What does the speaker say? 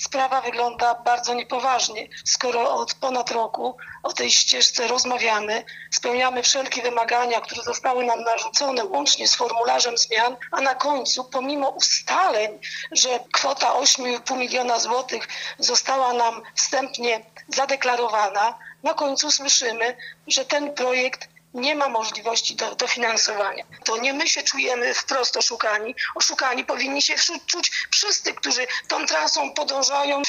sprawa wygląda bardzo niepoważnie. Skoro od ponad roku o tej ścieżce rozmawiamy, spełniamy wszelkie wymagania, które zostały nam narzucone, łącznie z formularzem zmian, a na końcu, pomimo ustaleń, że kwota 8,5 miliona złotych została nam wstępnie zadeklarowana, na końcu słyszymy, że ten projekt nie ma możliwości dofinansowania. To nie my się czujemy wprost oszukani. Oszukani powinni się czuć wszyscy, którzy tą trasą podążają.